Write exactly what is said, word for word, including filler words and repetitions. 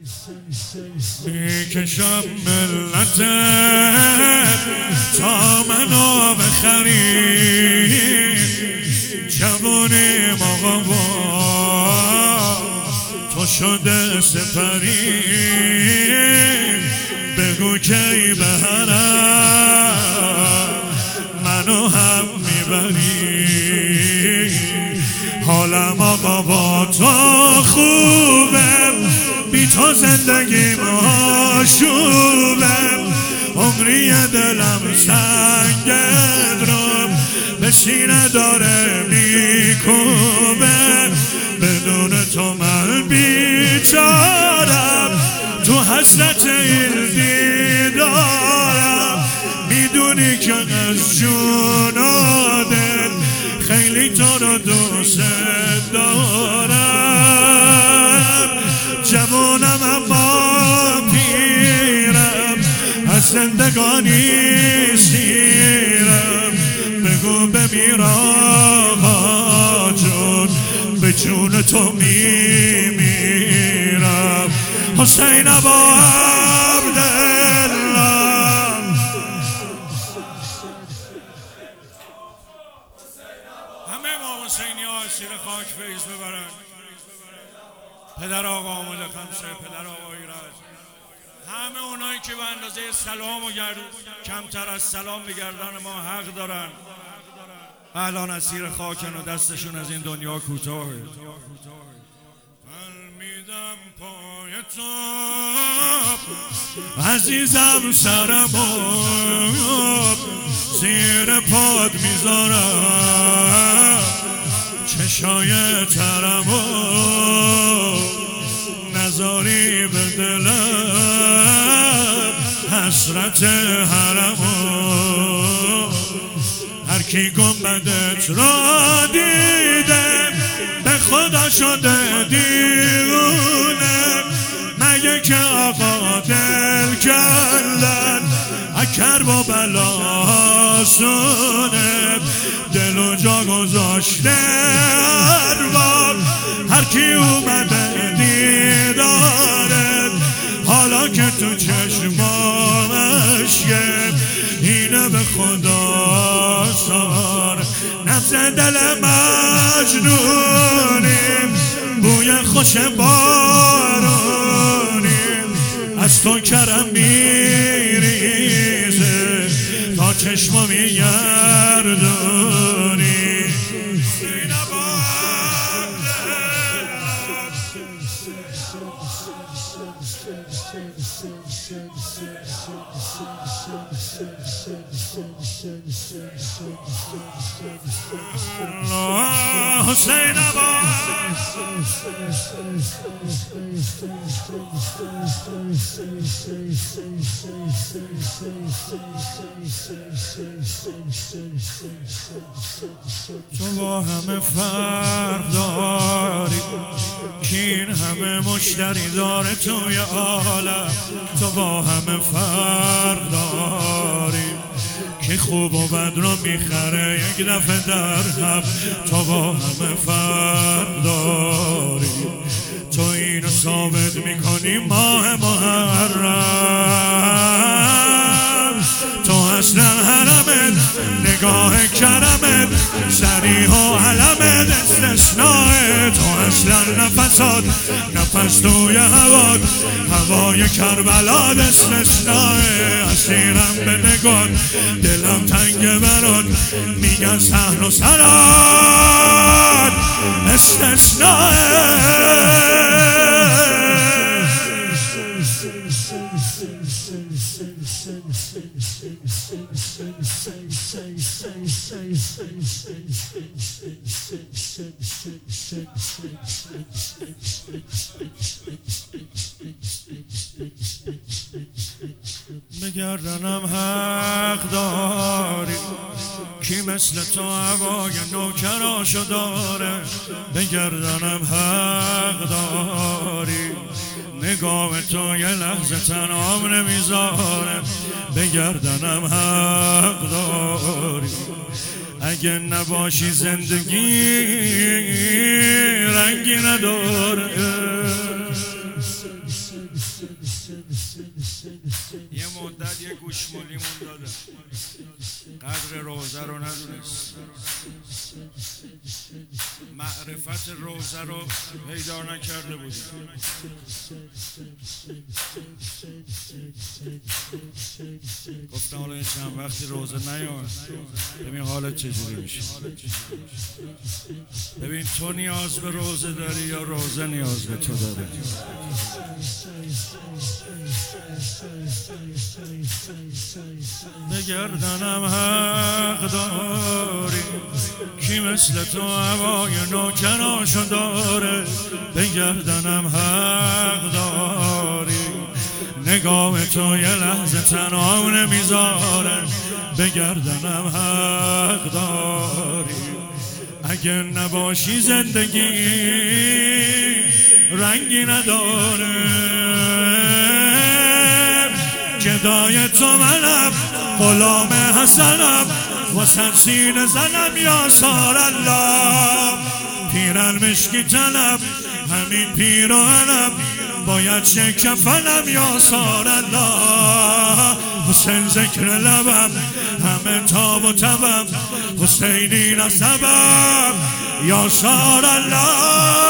میکشم ملت تا منو بخری، جوانی ماغا تو شده سپری، بگو کی بهرم منو هم میبری. حالم آقا با تو خوبه، بی تو زندگی ماشوبه، عمری دلم سنگت رو به سینه داره میکوبه. بدون تو من بیچارم، تو حسرت این دیدارم، میدونی که از جونادت خیلی تو رو دوست دارم. جوانم اما پیرم، از زندگانی سیرم، بگو بمیرم آقا جون، به جون تو میمیرم. حسین ابا عبدالله، همه ما حسینی ها سیر خاک فیض ببرن. پدر آقا آمده خمسه، پدر آقا ایرج، همه اونایی که به اندازه سلام و گرد کمتر از سلام به گردن ما حق دارن، الان اسیر خاکن و دستشون از این دنیا کوتاهه. من میدم پای تو عزیزم، سرمو زیر پاد میذارم، چشای ترمو نزاری به دلم، حسرت حرمو. هر کی گنبدت را دیده به خدا شده دیوونه، مگه که آقا دل کندن اکر با بلاسونه، دل و جا گذاشته ارباب هر کی اومده دیدارت، حالا که تو چشمانش اینه به خدا سار. نفس دل مجنونیم، بوی خوش بارونیم، از تو کرم میریزه تا چشمو میگردونی. حسین ابا تو با همه فرق داری، که این همه مشتری داره توی عالم. تو با همه فرق داری، که خوب و بد رو میخره یک دفعه در هم. تو با همه فرق داری، تو اینو ثابت میکنی ماه محرم. تو اصلا حرمت، نگاه کرمت، سریح و علمت استثناء. تو اصلا نفسات، نفس توی هوات، هوای کربلات استثناء. اسیرم به نگات، دلم تنگ برات، میگن سهل و سلات استثناء. بگردنم حق داری، کی مثل تو هوای نوکراشو داره. بگردنم حق داری، نگاه تو یه لحظه تنام نمیذاره. بگردنم حق داری، اگه نباشی زندگی رنگی نداره. یه مدت یه گوشمالیمون دادم، قدر روزه رو ندونست، معرفت روزه رو پیدا نکرده بود. گفتم حالا یه چند وقتی روزه نیاد ببین حالت چجوری میشه، ببین تو نیاز به روزه داری یا روزه نیاز به تو داره. به گردنم حق داری کی مثل تو هوای نوکناشو داره، به گردنم حق داری نگاه تو یه لحظه تنها نمیذاره، به گردنم حق داری اگر نباشی زندگی رنگی نداره. گدای تو منم غلام حسنم واسه سینه زنم یا سار الله، پیرن مشکی تنم همین پیراهنم باید شکفنم یا سار الله. حسین ذکر لبم همه تاب و تبم، حسینی نسبم یا سار الله.